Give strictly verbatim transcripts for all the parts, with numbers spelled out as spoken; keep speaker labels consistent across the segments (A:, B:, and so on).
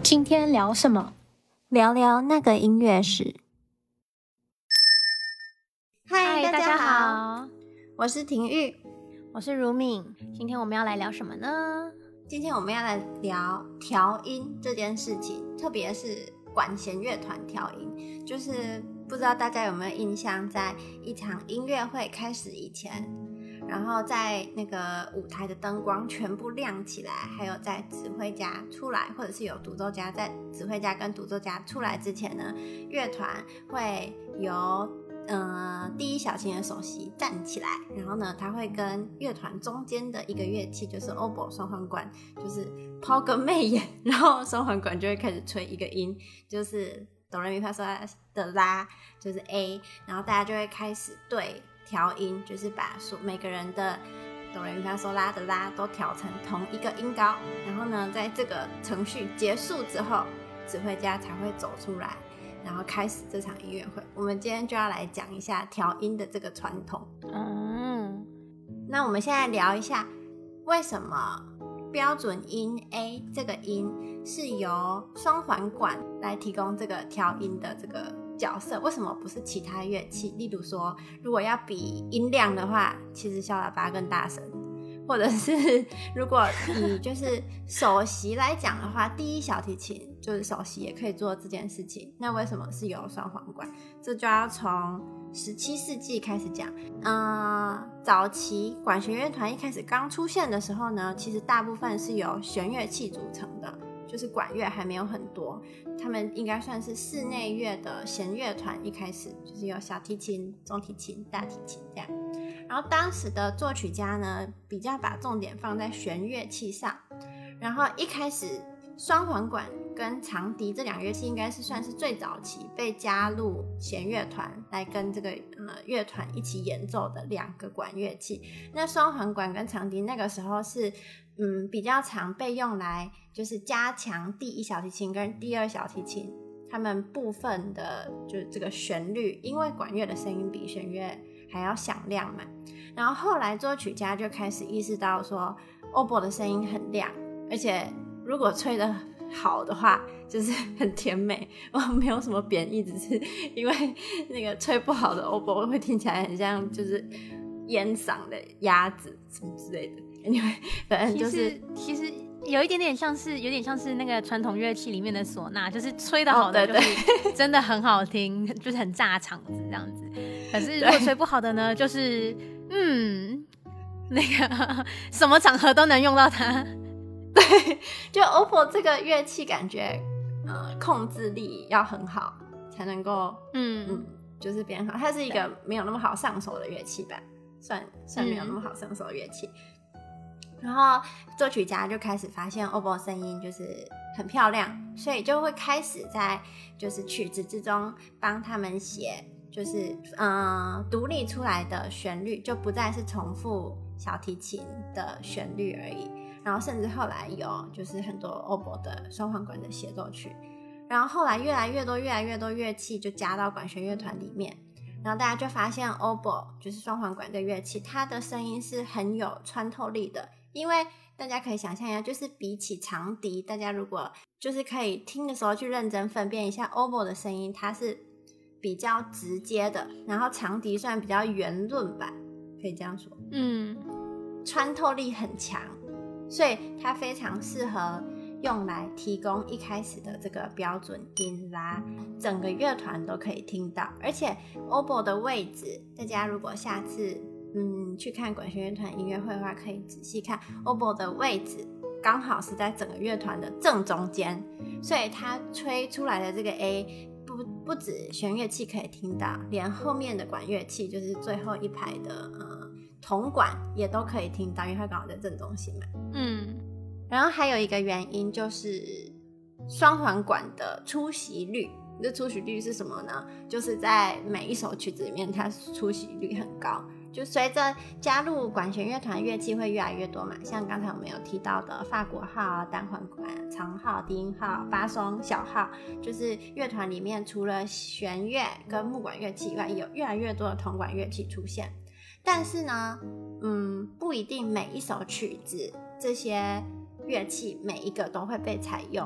A: 今天聊什么？
B: 聊聊那个音乐史。
A: 嗨，大家好，
B: 我是婷玉，
A: 我是如敏。今天我们要来聊什么呢？
B: 今天我们要来聊调音这件事情，特别是管弦乐团调音。就是不知道大家有没有印象，在一场音乐会开始以前，然后在那个舞台的灯光全部亮起来，还有在指挥家出来，或者是有独奏家在指挥家跟独奏家出来之前呢，乐团会由呃第一小提琴的首席站起来，然后呢他会跟乐团中间的一个乐器就是 oboe 双簧管就是抛个媚眼，然后双簧管就会开始吹一个音，就是哆来咪发嗦拉的拉，就是 A， 然后大家就会开始对调音，就是把每个人的哆来咪发嗦拉的拉都调成同一个音高，然后呢在这个程序结束之后，指挥家才会走出来，然后开始这场音乐会。我们今天就要来讲一下调音的这个传统。嗯，那我们现在聊一下为什么标准音 A 这个音是由双簧管来提供这个调音的这个角色，为什么不是其他乐器？例如说如果要比音量的话，其实小喇叭更大声，或者是如果以就是首席来讲的话，第一小提琴就是首席也可以做这件事情，那为什么是由双簧管？这就要从十七世纪开始讲。嗯，早期管弦乐团一开始刚出现的时候呢，其实大部分是由弦乐器组成的，就是管乐还没有很多，他们应该算是室内乐的弦乐团，一开始就是有小提琴、中提琴、大提琴这样。然后当时的作曲家呢，比较把重点放在弦乐器上，然后一开始双簧管跟长笛这两乐器应该是算是最早期被加入弦乐团来跟这个呃乐团一起演奏的两个管乐器。那双簧管跟长笛那个时候是嗯比较常被用来就是加强第一小提琴跟第二小提琴他们部分的就是这个旋律，因为管乐的声音比弦乐还要响亮嘛。然后后来作曲家就开始意识到说 oboe 的声音很亮，而且如果吹得好的话就是很甜美。我没有什么贬义，只是因为那个吹不好的 oboe 会听起来很像就是烟嗓的鸭子什么之类的。Anyway， 反正就是
A: 其实其实有一点点像是有点像是那个传统乐器里面的唢呐，就是吹得好的就是真的很好听，就是很炸场子这样子。可是如果吹不好的呢，就是嗯那个什么场合都能用到它。
B: 对，就 oboe 这个乐器感觉呃控制力要很好才能够嗯嗯就是变好，它是一个没有那么好上手的乐器吧，算算没有那么好上手的乐器。嗯，然后作曲家就开始发现 oboe 声音就是很漂亮，所以就会开始在就是曲子之中帮他们写就是嗯独立出来的旋律，就不再是重复小提琴的旋律而已。然后甚至后来有就是很多 oboe 的双簧管的协奏曲，然后后来越来越多越来越多乐器就加到管弦乐团里面，然后大家就发现 oboe 就是双簧管的乐器，它的声音是很有穿透力的。因为大家可以想象一下，就是比起长笛，大家如果就是可以听的时候去认真分辨一下 oboe 的声音，它是比较直接的，然后长笛算比较圆润吧，可以这样说。嗯，穿透力很强，所以它非常适合用来提供一开始的这个标准音拉，整个乐团都可以听到。而且 oboe 的位置，大家如果下次嗯去看管弦乐团音乐会的话，可以仔细看 oboe 的位置刚好是在整个乐团的正中间，所以它吹出来的这个 A 不不止弦乐器可以听到，连后面的管乐器就是最后一排的呃铜管也都可以听到，因为它刚好在正中心嘛。嗯，然后还有一个原因就是双簧管的出席率。这出席率是什么呢？就是在每一首曲子里面它出席率很高，就随着加入管弦乐团乐器会越来越多嘛，像刚才我们有提到的法国号、单簧管、长号、低音号、巴松、小号，就是乐团里面除了弦乐跟木管乐器以外，有越来越多的铜管乐器出现。但是呢嗯，不一定每一首曲子这些乐器每一个都会被采用，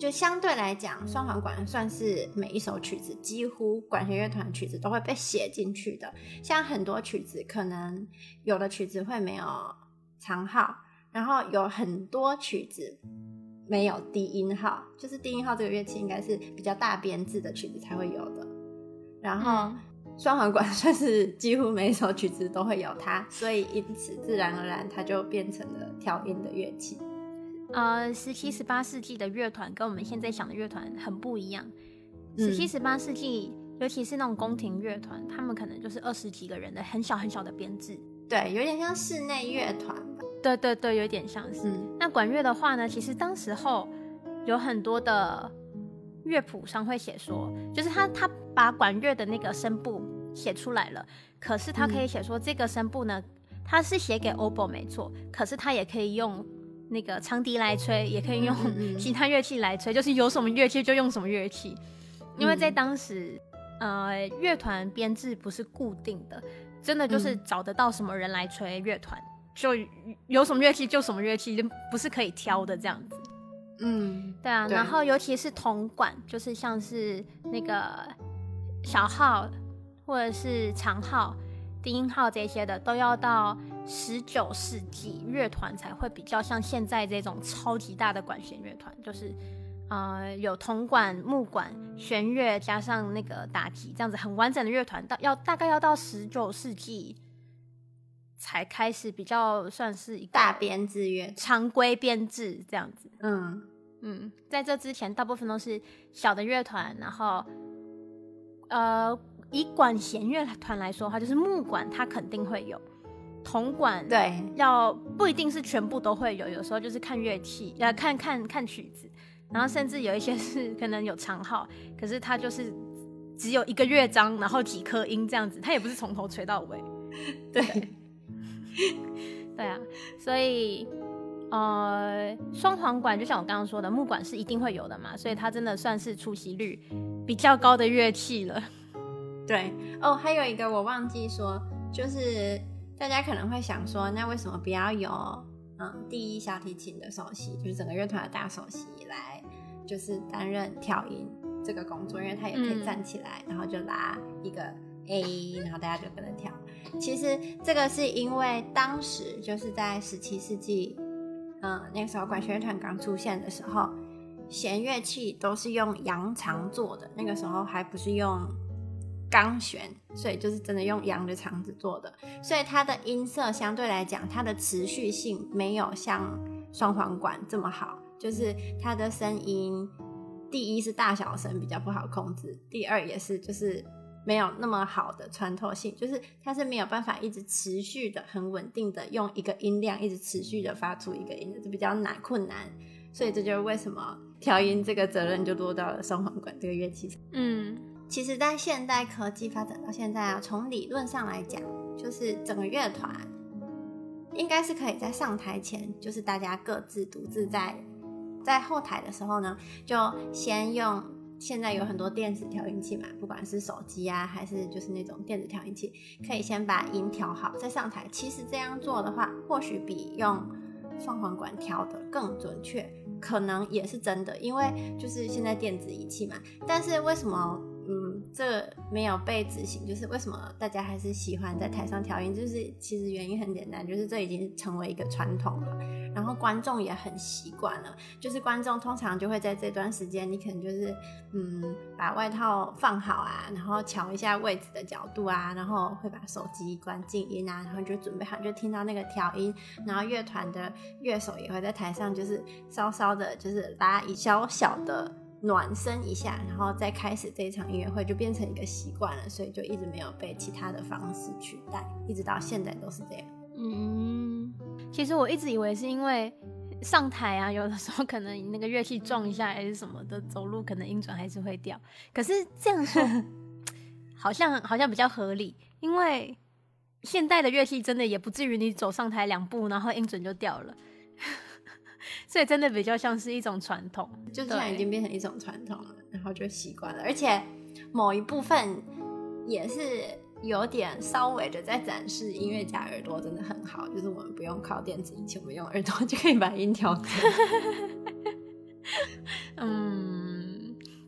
B: 就相对来讲，双簧管算是每一首曲子几乎管弦乐团的曲子都会被写进去的。像很多曲子可能有的曲子会没有长号，然后有很多曲子没有低音号，就是低音号这个乐器应该是比较大编制的曲子才会有的。然后双簧管算是几乎每一首曲子都会有它，所以因此自然而然它就变成了调音的乐器。
A: 呃，十七、十八世纪的乐团跟我们现在想的乐团很不一样。十七、十八世纪，尤其是那种宫廷乐团，他们可能就是二十几个人的很小很小的编制，
B: 对，有点像室内乐团吧。
A: 对对对，有点像是。嗯、那管乐的话呢，其实当时候有很多的乐谱上会写说，就是他他把管乐的那个声部写出来了，可是他可以写说这个声部呢，他是写给 oboe 没错，可是他也可以用那个长笛来吹，也可以用其他乐器来吹，就是有什么乐器就用什么乐器。因为在当时，呃，乐团编制不是固定的，真的就是找得到什么人来吹乐团，就有什么乐器就什么乐器，就不是可以挑的这样子。嗯，对啊。对，然后尤其是铜管，就是像是那个小号或者是长号、低音号这些的，都要到十九世纪乐团才会比较像现在这种超级大的管弦乐团，就是呃有铜管、木管、弦乐加上那个打击这样子很完整的乐团，到要大概要到十九世纪才开始比较算是一个
B: 大编制乐
A: 常规编制这样子。
B: 嗯
A: 嗯，在这之前大部分都是小的乐团，然后呃以管弦乐团来说的话，就是木管它肯定会有，铜管
B: 对
A: 要不一定是全部都会有，有时候就是看乐器，呃看看看曲子，然后甚至有一些是可能有长号，可是它就是只有一个乐章，然后几颗音这样子，它也不是从头吹到尾。
B: 对
A: 对啊，所以呃双簧管就像我刚刚说的，木管是一定会有的嘛，所以它真的算是出席率比较高的乐器了。
B: 对哦，还有一个我忘记说，就是大家可能会想说，那为什么不要有嗯第一小提琴的首席，就是整个乐团的大首席来，就是担任调音这个工作，因为他也可以站起来，嗯、然后就拉一个 A， 然后大家就跟着跳。其实这个是因为当时就是在十七世纪，嗯那个时候管弦乐团刚出现的时候，弦乐器都是用扬长做的，那个时候还不是用钢弦，所以就是真的用羊的肠子做的，所以它的音色相对来讲，它的持续性没有像双簧管这么好，就是它的声音，第一是大小声比较不好控制，第二也是就是没有那么好的穿透性，就是它是没有办法一直持续的很稳定的用一个音量一直持续的发出一个音的，就比较难困难，所以这就是为什么调音这个责任就落到了双簧管这个乐器上。嗯，其实在现代科技发展到现在啊，从理论上来讲，就是整个乐团应该是可以在上台前，就是大家各自独自在在后台的时候呢，就先用现在有很多电子调音器嘛，不管是手机啊还是就是那种电子调音器，可以先把音调好再上台。其实这样做的话，或许比用双簧管调的更准确，可能也是真的，因为就是现在电子仪器嘛。但是为什么嗯这没有被执行，就是为什么大家还是喜欢在台上调音，就是其实原因很简单，就是这已经成为一个传统了，然后观众也很习惯了，就是观众通常就会在这段时间，你可能就是嗯把外套放好啊，然后瞧一下位置的角度啊，然后会把手机关静音啊，然后就准备好，就听到那个调音，然后乐团的乐手也会在台上就是稍稍的就是拉一小小的暖身一下，然后再开始这一场音乐会，就变成一个习惯了，所以就一直没有被其他的方式取代，一直到现在都是这样。嗯，
A: 其实我一直以为是因为上台啊，有的时候可能那个乐器撞一下还是什么的，走路可能音准还是会掉。可是这样说好像好像比较合理，因为现代的乐器真的也不至于你走上台两步，然后音准就掉了。所以真的比较像是一种传统，
B: 就现在已经变成一种传统了，然后就习惯了，而且某一部分也是有点稍微的在展示音乐家耳朵真的很好，就是我们不用靠电子仪器，我们用耳朵就可以把音调整。
A: 嗯，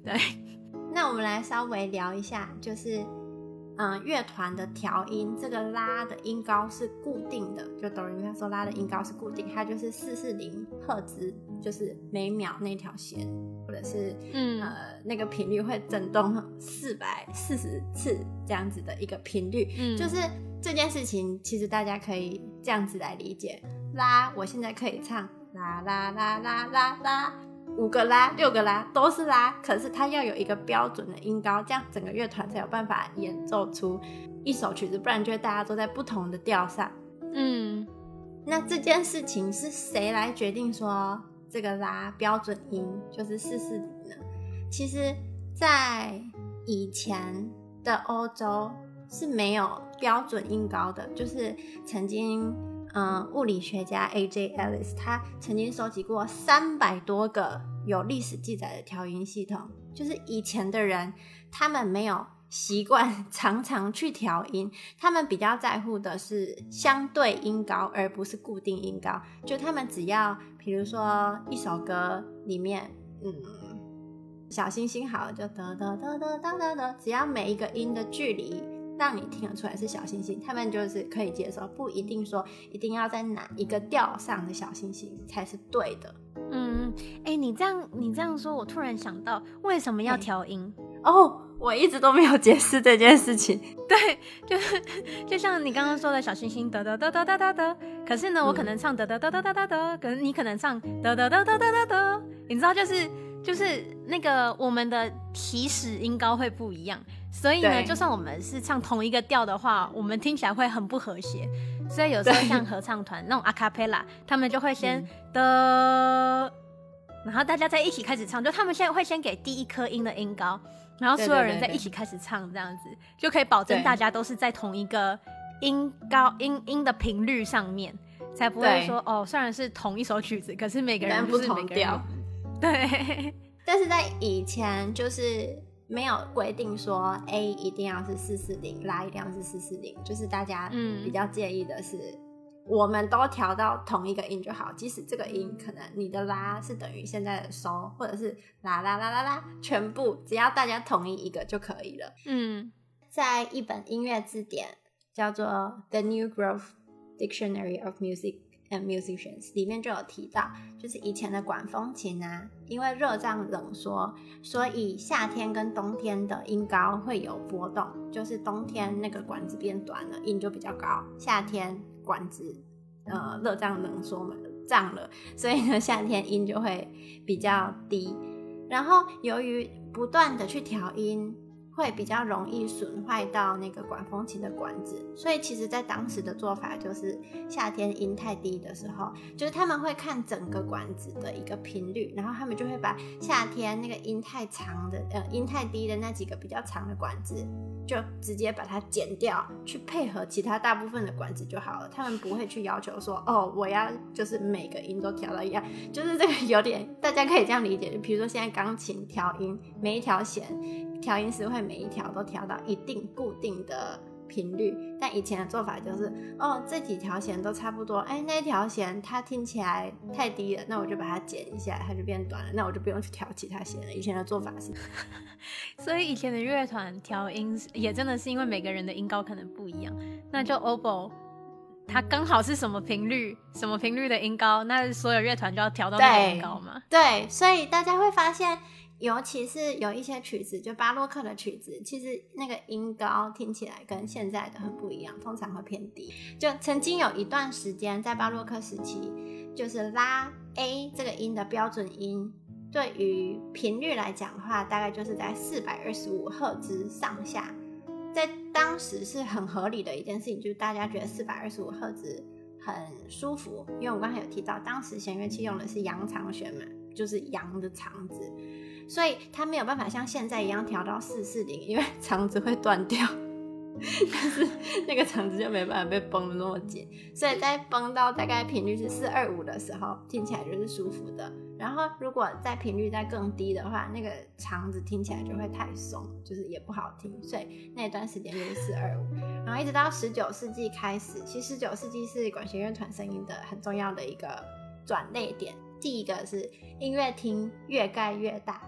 A: 对，
B: 那我们来稍微聊一下，就是嗯，乐团的调音，这个拉的音高是固定的，就哆来咪发嗦拉的音高是固定，它就是四四零赫兹，就是每秒那条弦，或者是嗯呃那个频率会震动四百四十次这样子的一个频率，嗯，就是这件事情其实大家可以这样子来理解，拉我现在可以唱啦啦啦啦啦啦。五个拉六个拉都是拉，可是它要有一个标准的音高，这样整个乐团才有办法演奏出一首曲子，不然就会大家都在不同的调上。嗯，那这件事情是谁来决定说这个拉标准音就是四四零呢？其实在以前的欧洲是没有标准音高的，就是曾经嗯，物理学家 A J Ellis 他曾经收集过三百多个有历史记载的调音系统，就是以前的人他们没有习惯常常去调音，他们比较在乎的是相对音高而不是固定音高，就他们只要比如说一首歌里面嗯，小星星好了就哒哒哒哒哒哒哒，只要每一个音的距离让你听得出来是小星星，他们就是可以接受，不一定说一定要在哪一个调上的小星星才是对的。
A: 嗯，哎、欸，你这样你这样说，我突然想到为什么要调音
B: 哦，我一直都没有解释这件事情。
A: 对，就是就像你刚刚说的小星星得得得得得得得，可是呢，嗯、我可能唱得得得得得得得，可是你可能唱得得得得得得得，你知道就是。就是那个我们的起始音高会不一样，所以呢，就算我们是唱同一个调的话，我们听起来会很不和谐。所以有时候像合唱团那种 a cappella， 他们就会先的、嗯，然后大家再一起开始唱，就他们现在会先给第一颗音的音高，然后所有人再一起开始唱，这样子就可以保证大家都是在同一个音高音音的频率上面，才不会说哦，虽然是同一首曲子，可是每个人不是每个人。对，
B: 但是在以前就是没有规定说 A 一定要是四四零，拉一定要是四四零，就是大家比较介意的是、嗯、我们都调到同一个音就好，即使这个音可能你的拉是等于现在的收，或者是啦啦啦啦啦，全部只要大家同意一个就可以了。嗯，在一本音乐字典叫做 The New Grove Dictionary of Music and Musicians 里面就有提到，就是以前的管风琴啊，因为热胀冷缩，所以夏天跟冬天的音高会有波动，就是冬天那个管子变短了，音就比较高，夏天管子呃热胀冷缩嘛，胀了，所以呢夏天音就会比较低，然后由于不断的去调音会比较容易损坏到那个管风琴的管子，所以其实在当时的做法就是夏天音太低的时候，就是他们会看整个管子的一个频率，然后他们就会把夏天那个音太长的呃音太低的那几个比较长的管子就直接把它剪掉，去配合其他大部分的管子就好了，他们不会去要求说哦我要就是每个音都调到一样，就是这个有点大家可以这样理解，比如说现在钢琴调音每一条弦调音师会每一条都调到一定固定的频率，但以前的做法就是哦这几条弦都差不多，哎那一条弦它听起来太低了，那我就把它剪一下，它就变短了，那我就不用去调其他弦了，以前的做法是
A: 所以以前的乐团调音也真的是因为每个人的音高可能不一样，那就 oboe 它刚好是什么频率什么频率的音高，那所有乐团就要调到那个音高嘛。
B: 对, 对，所以大家会发现尤其是有一些曲子，就巴洛克的曲子，其实那个音高听起来跟现在的很不一样，通常会偏低。就曾经有一段时间在巴洛克时期，就是拉 A 这个音的标准音，对于频率来讲的话，大概就是在四百二十五赫兹上下，在当时是很合理的一件事情，就是大家觉得四百二十五赫兹很舒服，因为我刚才有提到当时弦乐器用的是扬长弦嘛，就是扬的长子，所以它没有办法像现在一样调到四四零，因为长子会断掉，但是那个长子就没办法被绷得那么紧，所以在绷到大概频率是四二五的时候，听起来就是舒服的。然后如果在频率再更低的话，那个长子听起来就会太松，就是也不好听，所以那段时间就是四二五。然后一直到十九世纪开始，其实十九世纪是管弦乐团声音的很重要的一个转捩点。第一个是音乐厅越盖越大，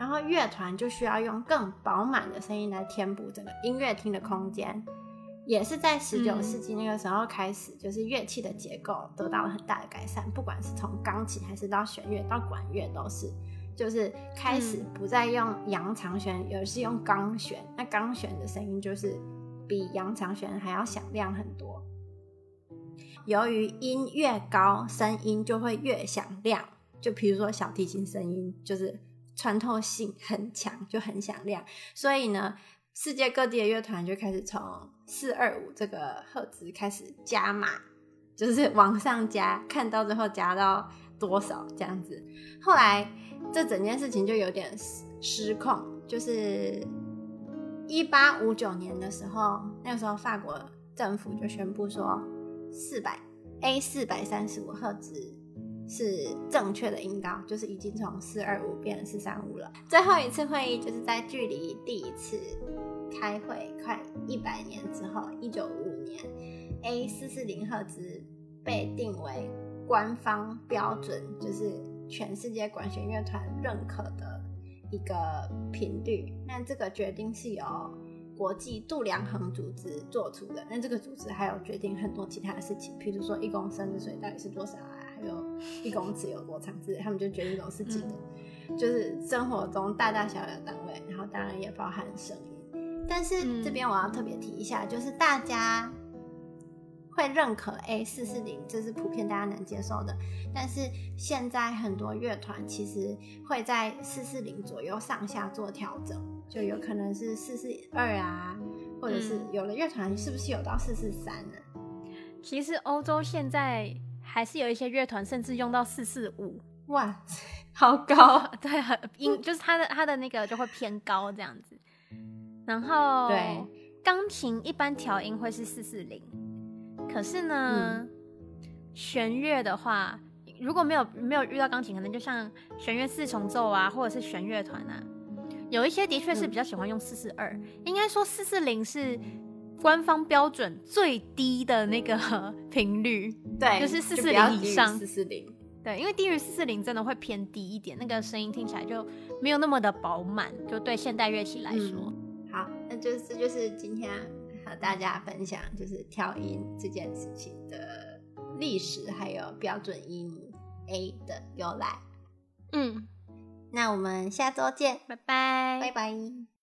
B: 然后乐团就需要用更饱满的声音来填补整个音乐厅的空间。也是在十九世纪那个时候开始、嗯、就是乐器的结构得到了很大的改善，不管是从钢琴还是到弦乐到管乐都是，就是开始不再用扬长弦、嗯、而是用钢弦，那钢弦的声音就是比扬长弦还要响亮很多。由于音越高声音就会越响亮，就比如说小提琴声音就是穿透性很强，就很响亮，所以呢世界各地的乐团就开始从四二五这个赫兹开始加码，就是往上加，看到最后加到多少这样子。后来这整件事情就有点失控，就是一八五九年的时候，那个时候法国政府就宣布说 A 四百三十五 赫兹是正确的音高，就是已经从四二五变成四三五了。最后一次会议就是在距离第一次开会快一百年之后，一九五五年 A 四四零 赫兹被定为官方标准，就是全世界管弦乐团认可的一个频率。那这个决定是由国际度量衡组织做出的，那这个组织还有决定很多其他的事情，譬如说一公升的水到底是多少啊，还有一公尺有多长之类，他们就决定这种事情的、嗯、就是生活中大大小小的单位，然后当然也包含声音。但是这边我要特别提一下、嗯、就是大家会认可 A 四四零，这是普遍大家能接受的，但是现在很多乐团其实会在四四零左右上下做调整，就有可能是四四二啊，或者是有的乐团是不是有到四四三呢？
A: 其实欧洲现在还是有一些乐团甚至用到四四五，
B: 哇，好高
A: 对，音就是它的它的那个就会偏高这样子。然后
B: 对，
A: 钢琴一般调音会是四四零，可是呢、嗯、弦乐的话如果没有没有遇到钢琴，可能就像弦乐四重奏啊，或者是弦乐团啊，有一些的确是比较喜欢用四四二、嗯、应该说四四零是官方标准最低的那个频率，
B: 对，
A: 就是四四零以上，
B: 四四零，
A: 对，因为低于四四零真的会偏低一点，那个声音听起来就没有那么的饱满，就对现代乐器来说、嗯
B: 好，那就是这就是今天和大家分享就是调音这件事情的历史，还有标准音 A 的由来。
A: 嗯，
B: 那我们下周见，
A: 拜拜，
B: 拜拜。